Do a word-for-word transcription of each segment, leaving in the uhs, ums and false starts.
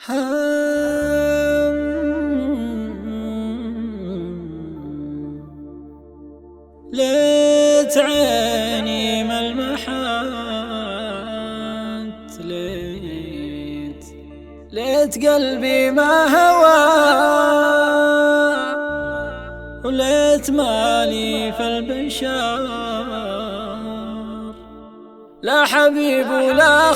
ليت عيني ملمحات، ليت ليت قلبي ما هوى، وليت مالي في البشار لا حبيب ولا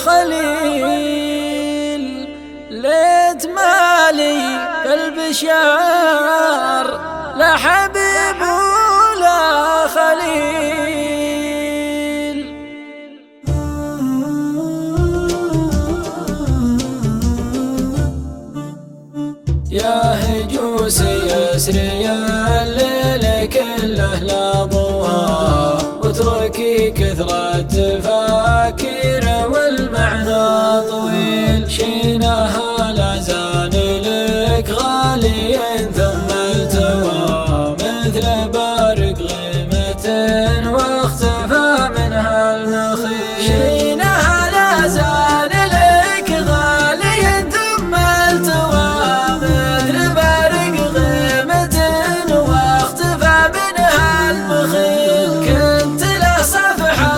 خليل. ليت مالي في البشار لا حبيب ولا خليل. يا هجوسي يسري الليل كله لا ضوى، واتركي كثرة تفاكير والمعنى طويل. شينها لا زال لك غالي ثم التوى، مثل بارق غيمة واختفى منها المخيل. شينها لا زال لك غالي ثم التوى، مثل بارق غيمة واختفى منها المخيل. كنت له صفحة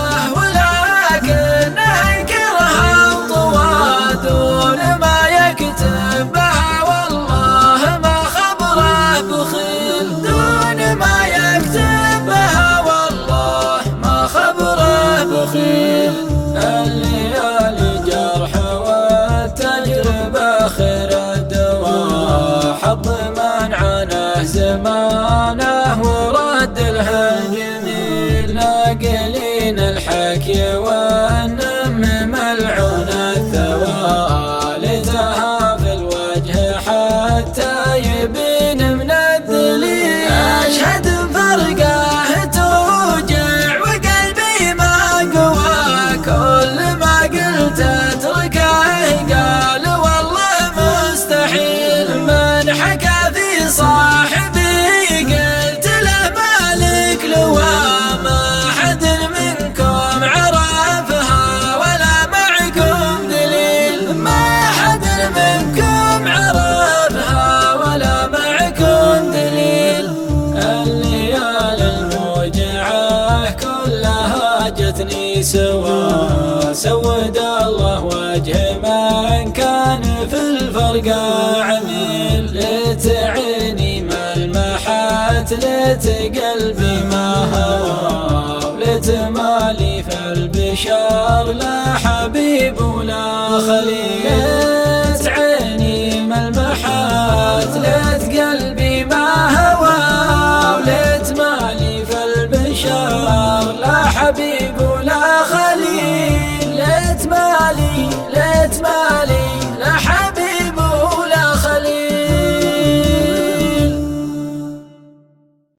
ولكنه ينكرها وطوى، دون ما يكتب بها والله ما خبره بخيل. دون ما يكتب بها والله ما خبره بخيل. الليالي جرح والتجربة خير الدواء، حظ من عنه زمانه ورد له الجميل. ناقلين الحكي والنم ملعون الثوى، لتها في الوجه حتى يبين من الدليل. أشهد فرقه توجع وقلبي ما قوى، كل ما قلت اتركه قال والله مستحيل. من حكى في صاحبي قلت له مالك لوى، ما حد منكم عرفها ولا معكم دليل. ما حد منكم عرفها ولا معكم دليل. الليالي الموجعة كلها جتني سوا، سود الله وجه من كان في الفرقة عميل. ليت عيني ملمحات، ليت قلبي ما هوى، ليت مالي في البشار لا حبيب ولا خليل. ليت عيني ملمحات، ليت قلبي ما هوى، وليت مالي في البشار لا حبيب ولا خليل. ليت مالي ليت مالي